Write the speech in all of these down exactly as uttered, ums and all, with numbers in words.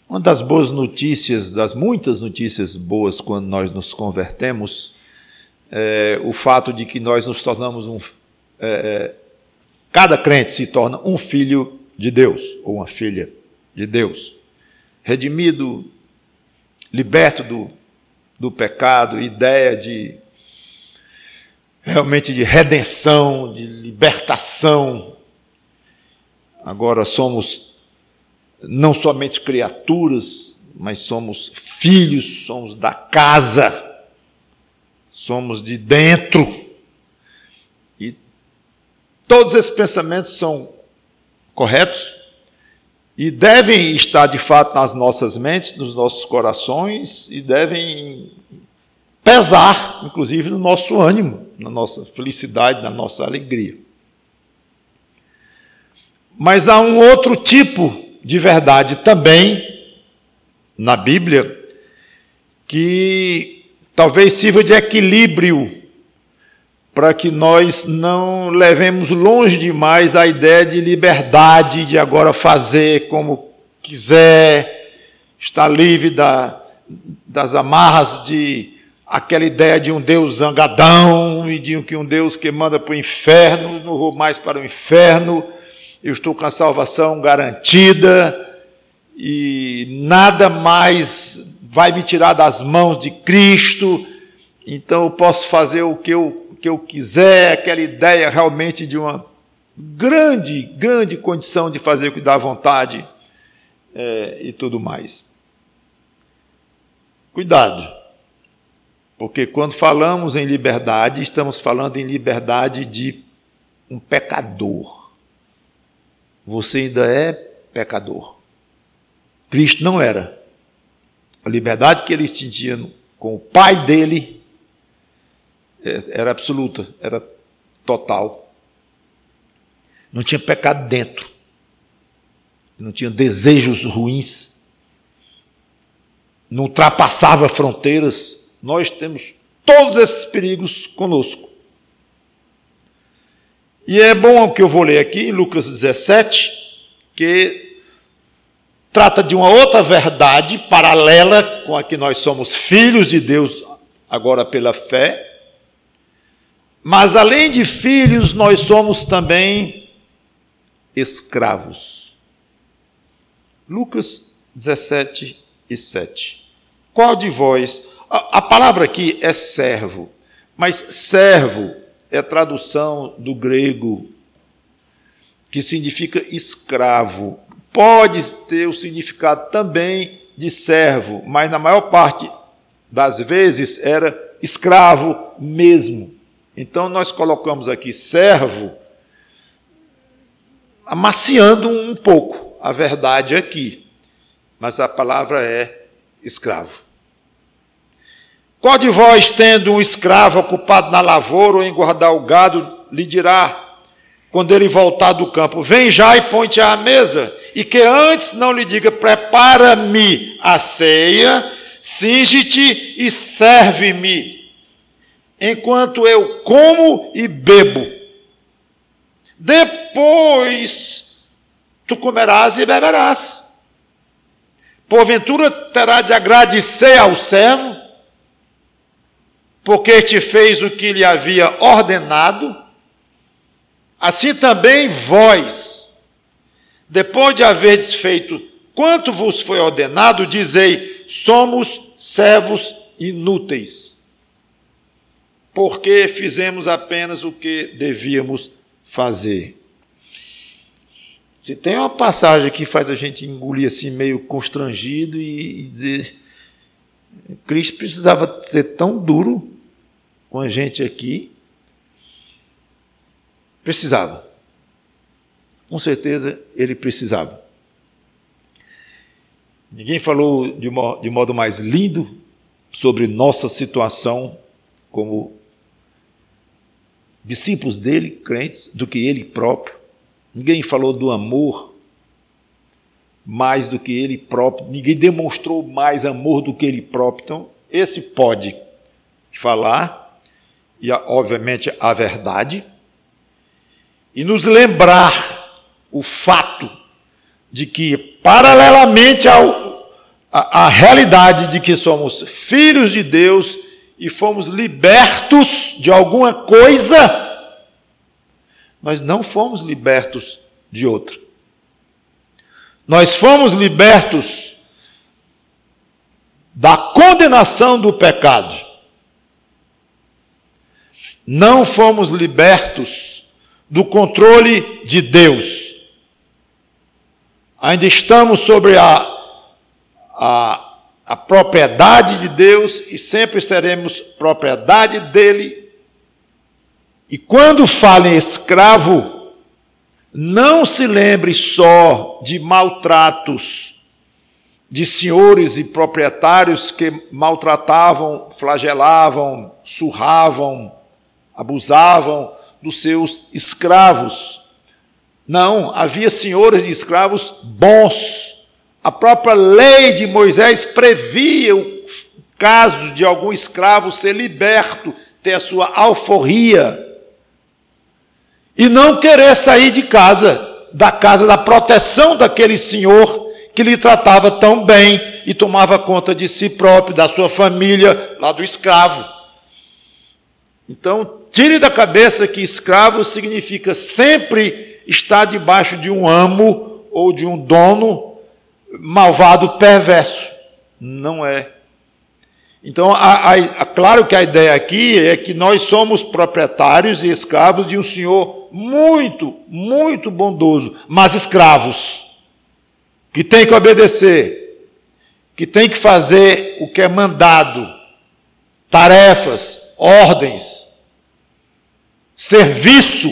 Uma das boas notícias, das muitas notícias boas quando nós nos convertemos, é o fato de que nós nos tornamos um... É, cada crente se torna um filho de Deus, ou uma filha de Deus. Redimido, liberto do, do pecado, ideia de realmente de redenção, de libertação. Agora somos não somente criaturas, mas somos filhos, somos da casa, somos de dentro. E todos esses pensamentos são corretos e devem estar de fato nas nossas mentes, nos nossos corações, e devem pesar, inclusive, no nosso ânimo, na nossa felicidade, na nossa alegria. Mas há um outro tipo de verdade também na Bíblia que talvez sirva de equilíbrio para que nós não levemos longe demais a ideia de liberdade, de agora fazer como quiser, estar livre da, das amarras de aquela ideia de um Deus zangadão e de que um Deus que manda para o inferno, não vou mais para o inferno, eu estou com a salvação garantida e nada mais vai me tirar das mãos de Cristo, então eu posso fazer o que eu, o que eu quiser, aquela ideia realmente de uma grande, grande condição de fazer o que dá vontade é, e tudo mais. Cuidado, porque quando falamos em liberdade, estamos falando em liberdade de um pecador. Você ainda é pecador. Cristo não era. A liberdade que ele tinha com o Pai dele era absoluta, era total. Não tinha pecado dentro. Não tinha desejos ruins. Não ultrapassava fronteiras. Nós temos todos esses perigos conosco. E é bom que eu vou ler aqui, em Lucas dezessete, que trata de uma outra verdade paralela com a que nós somos filhos de Deus, agora pela fé. Mas, além de filhos, nós somos também escravos. Lucas dezessete e sete. Qual de vós... A, a palavra aqui é servo, mas servo é a tradução do grego, que significa escravo. Pode ter o significado também de servo, mas na maior parte das vezes era escravo mesmo. Então nós colocamos aqui servo, amaciando um pouco a verdade aqui, mas a palavra é escravo. Qual de vós, tendo um escravo ocupado na lavoura ou em guardar o gado, lhe dirá, quando ele voltar do campo, vem já e põe-te à mesa, e que antes não lhe diga, prepara-me a ceia, cinge-te e serve-me, enquanto eu como e bebo. Depois tu comerás e beberás. Porventura terá de agradecer ao servo, porque te fez o que lhe havia ordenado, assim também vós, depois de haverdes feito quanto vos foi ordenado, dizei, somos servos inúteis, porque fizemos apenas o que devíamos fazer. Se tem uma passagem que faz a gente engolir assim meio constrangido e, e dizer, Cristo precisava ser tão duro com a gente aqui, precisava. Com certeza ele precisava. Ninguém falou de, mo- de modo mais lindo sobre nossa situação como discípulos dele, crentes, do que ele próprio. Ninguém falou do amor mais do que ele próprio. Ninguém demonstrou mais amor do que ele próprio. Então, esse pode falar, e obviamente a verdade, e nos lembrar o fato de que, paralelamente ao, a, a realidade de que somos filhos de Deus e fomos libertos de alguma coisa, nós não fomos libertos de outra. Nós fomos libertos da condenação do pecado. Não fomos libertos do controle de Deus. Ainda estamos sobre a, a, a propriedade de Deus e sempre seremos propriedade dele. E quando fala em escravo, não se lembre só de maltratos de senhores e proprietários que maltratavam, flagelavam, surravam, abusavam dos seus escravos. Não, havia senhores de escravos bons. A própria lei de Moisés previa o caso de algum escravo ser liberto, ter a sua alforria, e não querer sair de casa, da casa da proteção daquele senhor que lhe tratava tão bem e tomava conta de si próprio, da sua família, lá do escravo. Então, tire da cabeça que escravo significa sempre estar debaixo de um amo ou de um dono malvado, perverso. Não é. Então, a, a, a, claro que a ideia aqui é que nós somos proprietários e escravos de um senhor muito, muito bondoso, mas escravos, que tem que obedecer, que tem que fazer o que é mandado, tarefas, ordens, serviço.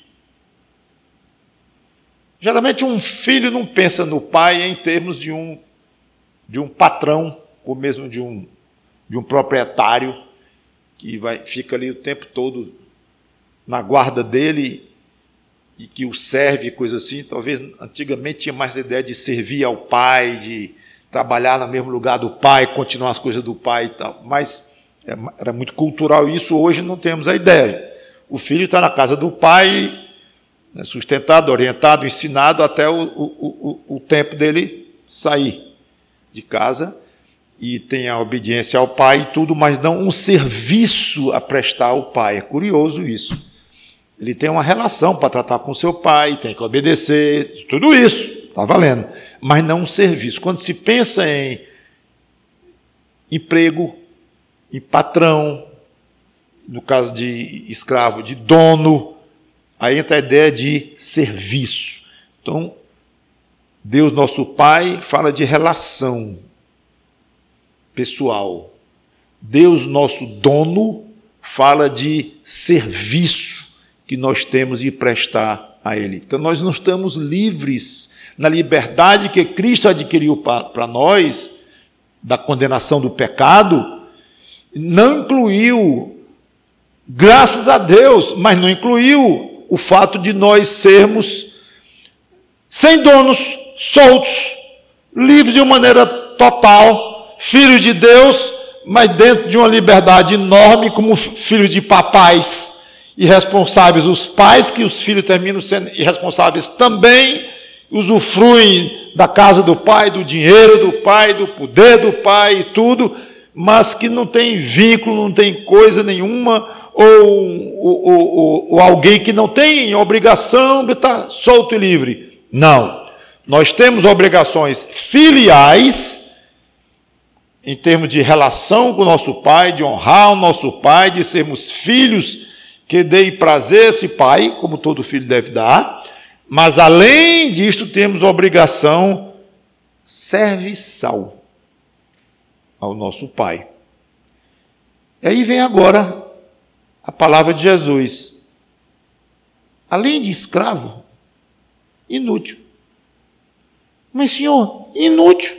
Geralmente um filho não pensa no pai em termos de um, de um patrão, ou mesmo de um, de um proprietário, que vai, fica ali o tempo todo na guarda dele e que o serve, coisa assim. Talvez antigamente tinha mais a ideia de servir ao pai, de trabalhar no mesmo lugar do pai, continuar as coisas do pai e tal, mas era muito cultural isso. Hoje não temos a ideia. O filho está na casa do pai, né, sustentado, orientado, ensinado até o, o, o, o tempo dele sair de casa, e tem a obediência ao pai e tudo, mas não um serviço a prestar ao pai. É curioso isso. Ele tem uma relação para tratar com seu pai, tem que obedecer, tudo isso, está valendo, mas não um serviço. Quando se pensa em emprego, em patrão, no caso de escravo, de dono, aí entra a ideia de serviço. Então, Deus, nosso Pai, fala de relação pessoal. Deus, nosso dono, fala de serviço que nós temos de prestar a Ele. Então, nós não estamos livres na liberdade que Cristo adquiriu para nós, da condenação do pecado. Não incluiu, graças a Deus, mas não incluiu o fato de nós sermos sem donos, soltos, livres de uma maneira total, filhos de Deus, mas dentro de uma liberdade enorme, como filhos de papais irresponsáveis, os pais, que os filhos terminam sendo irresponsáveis também, usufruem da casa do pai, do dinheiro do pai, do poder do pai e tudo, mas que não tem vínculo, não tem coisa nenhuma, ou, ou, ou, ou alguém que não tem obrigação de estar solto e livre. Não. Nós temos obrigações filiais, em termos de relação com o nosso pai, de honrar o nosso pai, de sermos filhos que deem prazer a esse pai, como todo filho deve dar, mas além disto temos a obrigação serviçal ao nosso pai. E aí vem agora a palavra de Jesus. Além de escravo, inútil. Mas, Senhor, inútil.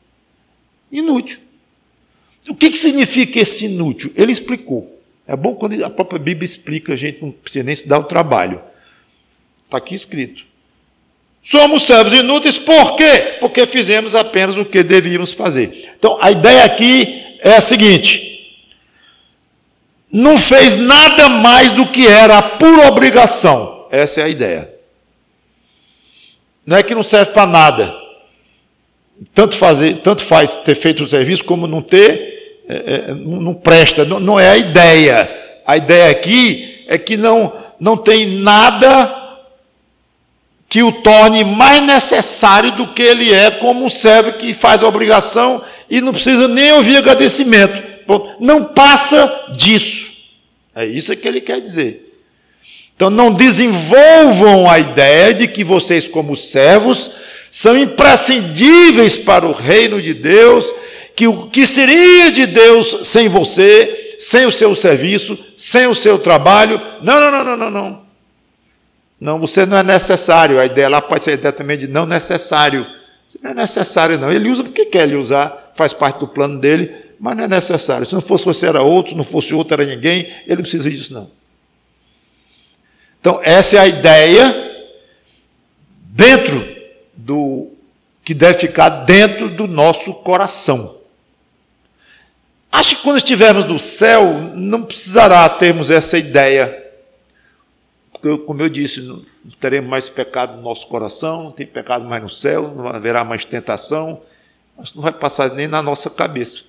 Inútil. O que, que significa esse inútil? Ele explicou. É bom quando a própria Bíblia explica, a gente não precisa nem se dar o trabalho. Está aqui escrito. Somos servos inúteis, por quê? Porque fizemos apenas o que devíamos fazer. Então, a ideia aqui é a seguinte: não fez nada mais do que era por obrigação. Essa é a ideia. Não é que não serve para nada. tanto, fazer, tanto faz ter feito o serviço como não ter, é, é, não, não presta, não, não é a ideia. A ideia aqui é que não, não tem nada que o torne mais necessário do que ele é como um servo que faz a obrigação e não precisa nem ouvir agradecimento. Não passa disso. É isso que ele quer dizer. Então, não desenvolvam a ideia de que vocês, como servos, são imprescindíveis para o reino de Deus, que o que seria de Deus sem você, sem o seu serviço, sem o seu trabalho. Não, não, não, não, não, não. Não, você não é necessário. A ideia lá pode ser a ideia também de não necessário. Não é necessário, não. Ele usa porque quer ele usar, faz parte do plano dele, mas não é necessário. Se não fosse você, era outro, se não fosse outro, era ninguém. Ele não precisa disso, não. Então, essa é a ideia dentro do que deve ficar dentro do nosso coração. Acho que quando estivermos no céu, não precisará termos essa ideia. Porque, como eu disse, não teremos mais pecado no nosso coração, não tem pecado mais no céu, não haverá mais tentação. Isso não vai passar nem na nossa cabeça.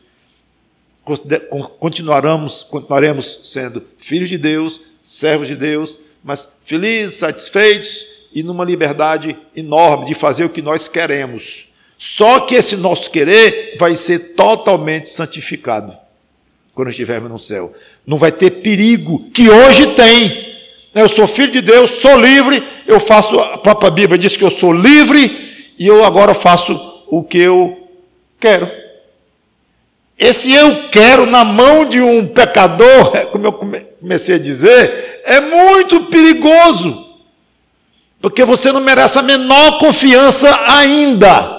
Continuaremos, continuaremos sendo filhos de Deus, servos de Deus, mas felizes, satisfeitos e numa liberdade enorme de fazer o que nós queremos. Só que esse nosso querer vai ser totalmente santificado quando estivermos no céu. Não vai ter perigo, que hoje tem. Eu sou filho de Deus, sou livre, eu faço, a própria Bíblia diz que eu sou livre e eu agora faço o que eu quero. Esse eu quero na mão de um pecador, como eu comecei a dizer, é muito perigoso. Porque você não merece a menor confiança ainda.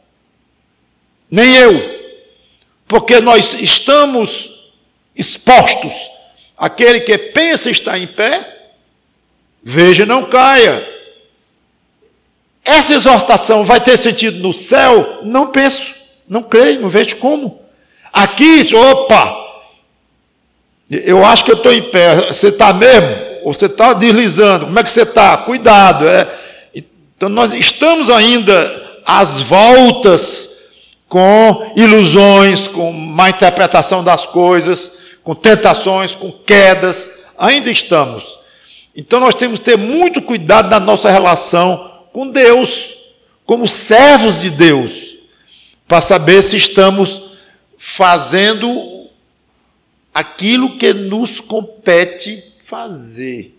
Nem eu. Porque nós estamos expostos. Aquele que pensa estar em pé, veja, não caia. Essa exortação vai ter sentido no céu? Não penso, não creio, não vejo como. Aqui, opa, eu acho que eu estou em pé. Você está mesmo? Ou você está deslizando? Como é que você está? Cuidado. É. Então, nós estamos ainda às voltas com ilusões, com má interpretação das coisas, com tentações, com quedas. Ainda estamos. Então, nós temos que ter muito cuidado na nossa relação com Deus, como servos de Deus, para saber se estamos fazendo aquilo que nos compete fazer.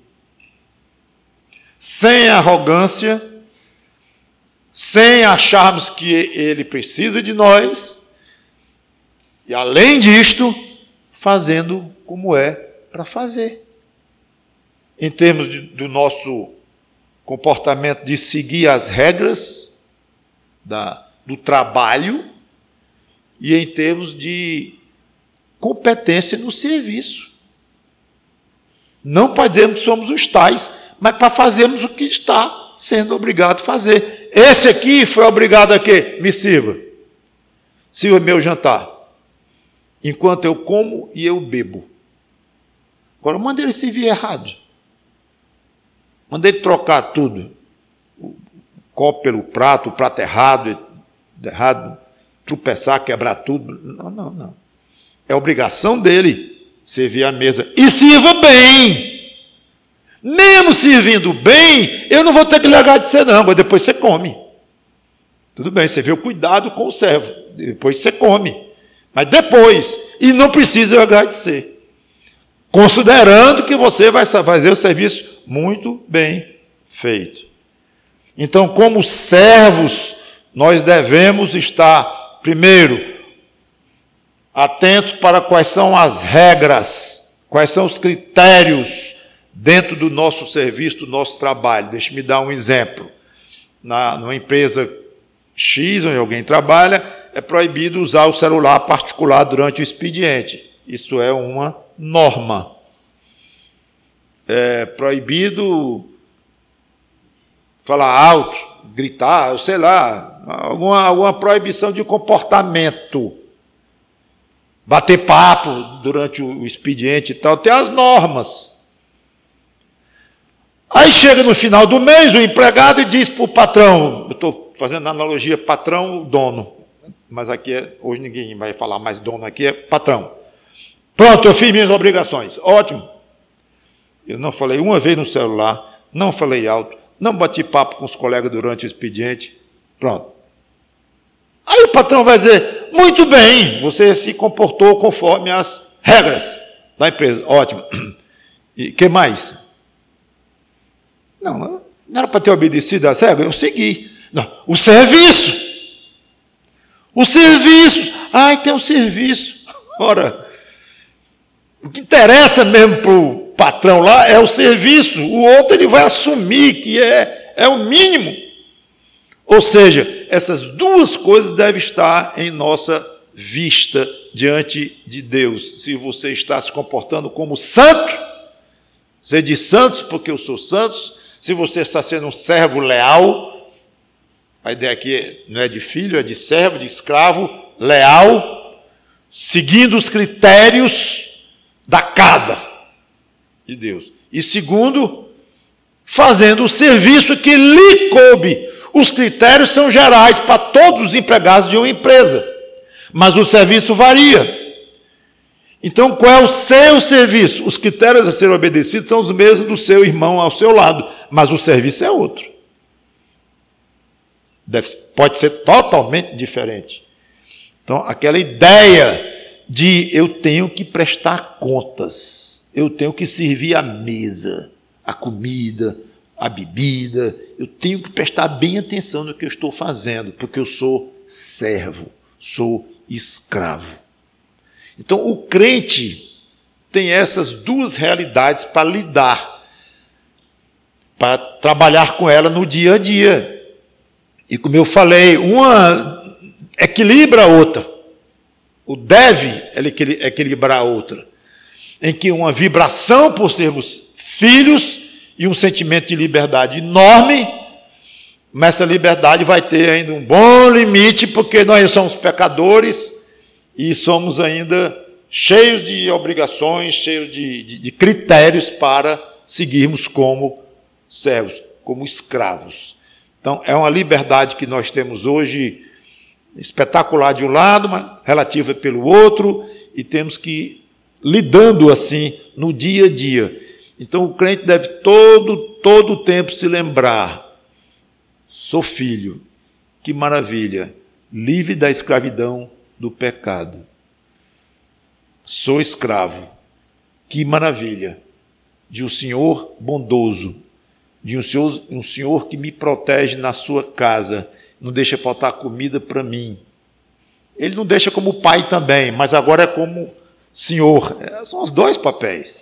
Sem arrogância, sem acharmos que ele precisa de nós, e além disto, fazendo como é para fazer. Em termos de, do nosso comportamento de seguir as regras da, do trabalho, e em termos de competência no serviço. Não para dizermos que somos os tais, mas para fazermos o que está sendo obrigado a fazer. Esse aqui foi obrigado a quê? Me sirva. Sirva meu jantar. Enquanto eu como e eu bebo. Agora, manda ele servir errado. Manda ele trocar tudo. O copo pelo prato, o prato errado, errado, tropeçar, quebrar tudo. Não, não, não. É obrigação dele servir a mesa. E sirva bem. Mesmo servindo bem, eu não vou ter que lhe agradecer, não, mas depois você come. Tudo bem, você vê o cuidado com o servo. Depois você come. Mas depois, e não precisa eu agradecer. Considerando que você vai fazer o serviço muito bem feito. Então, como servos, nós devemos estar, primeiro, atentos para quais são as regras, quais são os critérios dentro do nosso serviço, do nosso trabalho. Deixe-me dar um exemplo. Na, numa empresa X, onde alguém trabalha, é proibido usar o celular particular durante o expediente. Isso é uma norma. É proibido falar alto, gritar, sei lá, alguma, alguma proibição de comportamento. Bater papo durante o expediente e tal, tem as normas. Aí chega no final do mês o empregado e diz para o patrão, eu estou fazendo analogia patrão, dono, mas aqui é, hoje ninguém vai falar mais dono, aqui é patrão. Pronto, eu fiz minhas obrigações, ótimo. Eu não falei uma vez no celular, não falei alto, não bati papo com os colegas durante o expediente, pronto. Aí o patrão vai dizer, muito bem, você se comportou conforme as regras da empresa, ótimo. E o que mais? Não, não era para ter obedecido às regras, eu segui. Não, o serviço. O serviço. Ai, tem um serviço. Ora, o que interessa mesmo para o patrão lá é o serviço. O outro ele vai assumir que é, é o mínimo. Ou seja, essas duas coisas devem estar em nossa vista diante de Deus. Se você está se comportando como santo, você diz santos porque eu sou santo. Se você está sendo um servo leal, a ideia aqui não é de filho, é de servo, de escravo, leal, seguindo os critérios da casa de Deus. E segundo, fazendo o serviço que lhe coube. Os critérios são gerais para todos os empregados de uma empresa, mas o serviço varia. Então, qual é o seu serviço? Os critérios a serem obedecidos são os mesmos do seu irmão ao seu lado, mas o serviço é outro. Deve, pode ser totalmente diferente. Então, aquela ideia de eu tenho que prestar contas, eu tenho que servir a mesa, a comida, a bebida, eu tenho que prestar bem atenção no que eu estou fazendo, porque eu sou servo, sou escravo. Então, o crente tem essas duas realidades para lidar, para trabalhar com ela no dia a dia. E como eu falei, uma equilibra a outra. O deve equilibrar a outra. Em que uma vibração por sermos filhos e um sentimento de liberdade enorme, mas essa liberdade vai ter ainda um bom limite, porque nós somos pecadores e somos ainda cheios de obrigações, cheios de, de, de critérios para seguirmos como servos, como escravos. Então, é uma liberdade que nós temos hoje, espetacular de um lado, mas relativa pelo outro, e temos que ir lidando assim no dia a dia. Então, o crente deve todo, todo o tempo se lembrar, sou filho, que maravilha, livre da escravidão do pecado. Sou escravo, que maravilha, de um Senhor bondoso, de um senhor, um senhor que me protege na sua casa, não deixa faltar comida para mim. Ele não deixa como pai também, mas agora é como Senhor. São os dois papéis.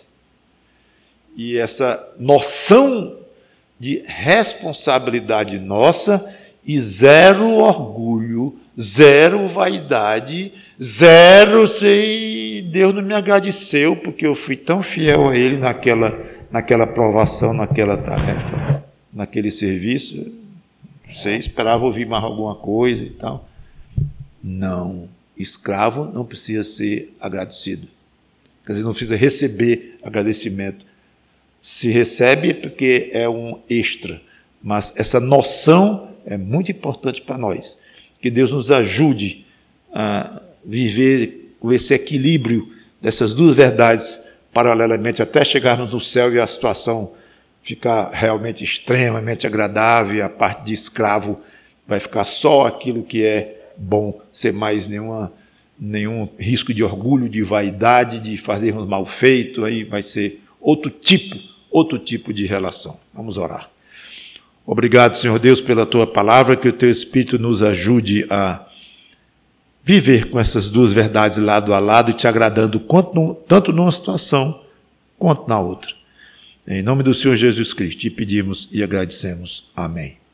E essa noção de responsabilidade nossa e zero orgulho, zero vaidade, zero, sei, Deus não me agradeceu porque eu fui tão fiel a Ele naquela, naquela provação, naquela tarefa, naquele serviço. Você esperava ouvir mais alguma coisa e tal. Não, escravo não precisa ser agradecido. Quer dizer, não precisa receber agradecimento. Se recebe é porque é um extra, mas essa noção é muito importante para nós. Que Deus nos ajude a viver com esse equilíbrio dessas duas verdades paralelamente, até chegarmos no céu e a situação ficar realmente extremamente agradável, e a parte de escravo vai ficar só aquilo que é bom, sem mais nenhuma, nenhum risco de orgulho, de vaidade, de fazermos mal feito, aí vai ser outro tipo, outro tipo de relação. Vamos orar. Obrigado, Senhor Deus, pela Tua palavra, que o Teu Espírito nos ajude a viver com essas duas verdades lado a lado e Te agradando tanto numa situação quanto na outra. Em nome do Senhor Jesus Cristo, te pedimos e agradecemos. Amém.